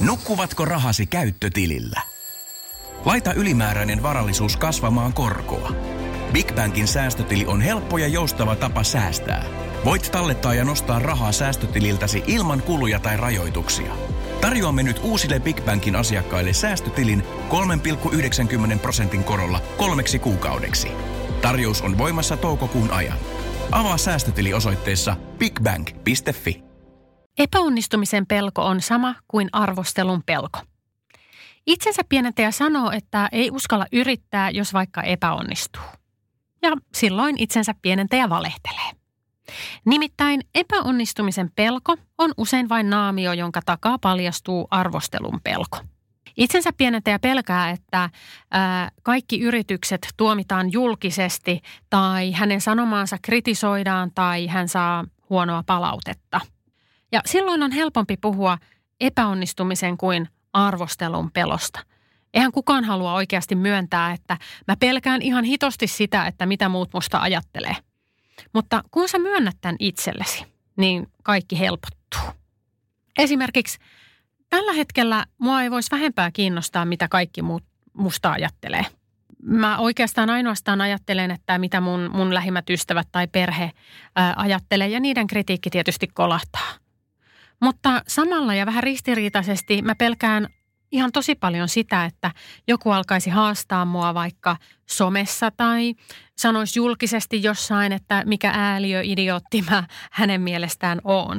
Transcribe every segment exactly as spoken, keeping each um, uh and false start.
Nukkuvatko rahasi käyttötilillä? Laita ylimääräinen varallisuus kasvamaan korkoa. Big Bankin säästötili on helppo ja joustava tapa säästää. Voit tallettaa ja nostaa rahaa säästötililtäsi ilman kuluja tai rajoituksia. Tarjoamme nyt uusille Big Bankin asiakkaille säästötilin kolme pilkku yhdeksänkymmentä prosentin korolla kolmeksi kuukaudeksi. Tarjous on voimassa toukokuun ajan. Avaa säästötili osoitteessa bigbank piste fi. Epäonnistumisen pelko on sama kuin arvostelun pelko. Itsensä pienentäjä sanoo, että ei uskalla yrittää, jos vaikka epäonnistuu. Ja silloin itsensä pienentäjä valehtelee. Nimittäin epäonnistumisen pelko on usein vain naamio, jonka takaa paljastuu arvostelun pelko. Itsensä pienentäjä pelkää, että ää, kaikki yritykset tuomitaan julkisesti tai hänen sanomaansa kritisoidaan tai hän saa huonoa palautetta. Ja silloin on helpompi puhua epäonnistumisen kuin arvostelun pelosta. Eihän kukaan halua oikeasti myöntää, että mä pelkään ihan hitosti sitä, että mitä muut musta ajattelee. Mutta kun sä myönnät tämän itsellesi, niin kaikki helpottuu. Esimerkiksi tällä hetkellä mua ei voisi vähempää kiinnostaa, mitä kaikki muut musta ajattelee. Mä oikeastaan ainoastaan ajattelen, että mitä mun, mun lähimmät ystävät tai perhe ää, ajattelee, ja niiden kritiikki tietysti kolahtaa. Mutta samalla ja vähän ristiriitaisesti mä pelkään ihan tosi paljon sitä, että joku alkaisi haastaa mua vaikka somessa tai sanoisi julkisesti jossain, että mikä ääliö-idiootti mä hänen mielestään oon.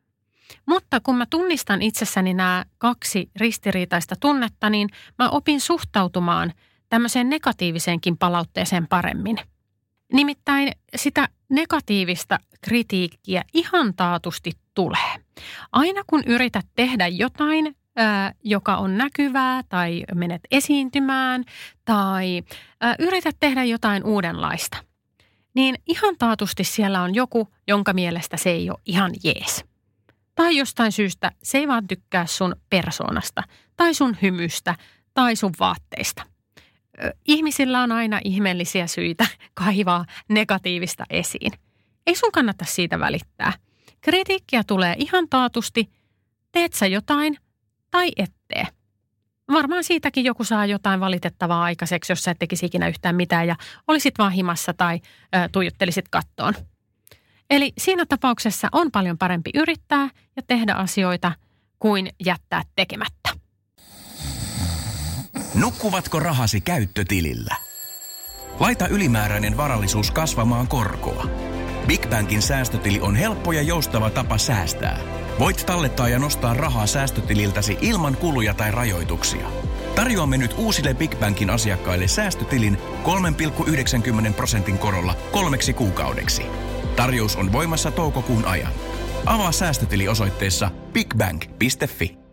Mutta kun mä tunnistan itsessäni nämä kaksi ristiriitaista tunnetta, niin mä opin suhtautumaan tämmöiseen negatiiviseenkin palautteeseen paremmin. Nimittäin sitä negatiivista kritiikkiä ihan taatusti tulee. Aina kun yrität tehdä jotain, ää, joka on näkyvää tai menet esiintymään tai ää, yrität tehdä jotain uudenlaista, niin ihan taatusti siellä on joku, jonka mielestä se ei ole ihan jees. Tai jostain syystä se ei vaan tykkää sun persoonasta tai sun hymystä tai sun vaatteista. Ihmisillä on aina ihmeellisiä syitä kaivaa negatiivista esiin. Ei sun kannata siitä välittää. Kritiikkiä tulee ihan taatusti, teet sä jotain tai et tee. Varmaan siitäkin joku saa jotain valitettavaa aikaiseksi, jos sä et tekisi ikinä yhtään mitään ja olisit vaan himassa tai ä, tuijottelisit kattoon. Eli siinä tapauksessa on paljon parempi yrittää ja tehdä asioita kuin jättää tekemättä. Nukkuvatko rahasi käyttötilillä? Laita ylimääräinen varallisuus kasvamaan korkoa. Big Bankin säästötili on helppo ja joustava tapa säästää. Voit tallettaa ja nostaa rahaa säästötililtäsi ilman kuluja tai rajoituksia. Tarjoamme nyt uusille Big Bankin asiakkaille säästötilin kolme pilkku yhdeksänkymmentä prosentin korolla kolmeksi kuukaudeksi. Tarjous on voimassa toukokuun ajan. Avaa säästötili osoitteessa bigbank piste fi.